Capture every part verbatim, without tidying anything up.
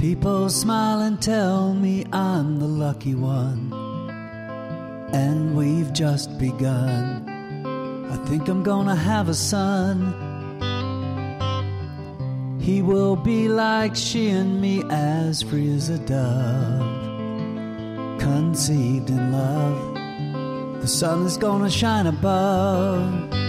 People smile and tell me I'm the lucky one, and we've just begun. I think I'm gonna have a son. He will be like she and me, as free as a dove, conceived in love. The sun is gonna shine above.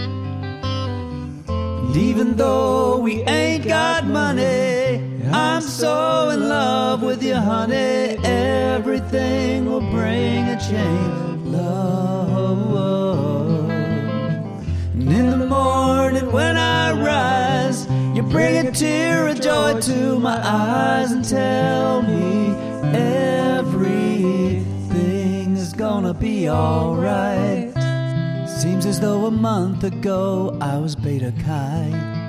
And even though we ain't got money, I'm so in love with you, honey. Everything will bring a chain of love. And in the morning when I rise, you bring a tear of joy to my eyes and tell me everything is gonna be alright. Seems as though a month ago I was Beta Chi.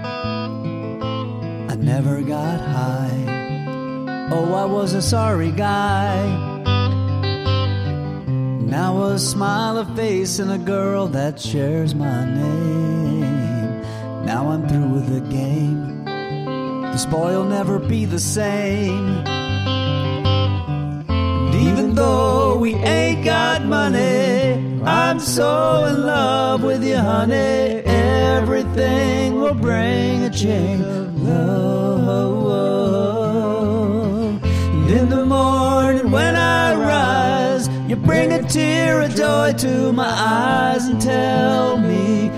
I never got high. Oh, I was a sorry guy. Now a smile, a face, and a girl that shares my name. Now I'm through with the game. This boy'll never be the same. And even though we ain't got money, I'm so in love with you, honey. Everything will bring a chain of love. And in the morning when I rise, you bring a tear of joy to my eyes and tell me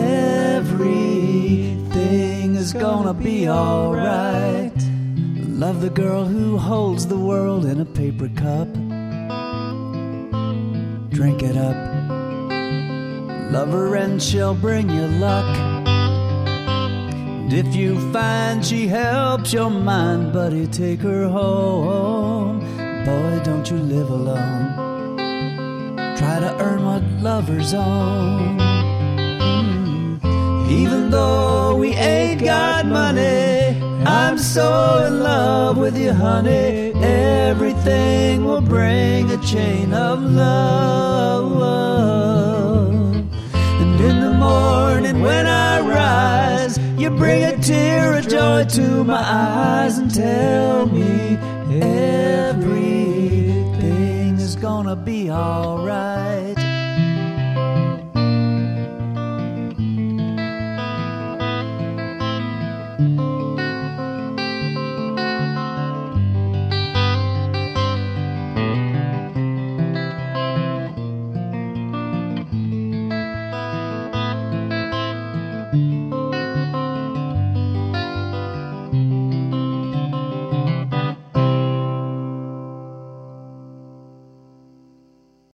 everything is gonna be alright. Love the girl who holds the world in a paper cup. Drink it up. Love her and she'll bring you luck. And if you find she helps your mind, buddy, take her home. Boy, don't you live alone. Try to earn what lovers own. Even though we ain't got money, I'm so in love with you, honey. Everything will bring a chain of love. And in the morning when I rise, you bring a tear of joy to my eyes and tell me everything is gonna be alright.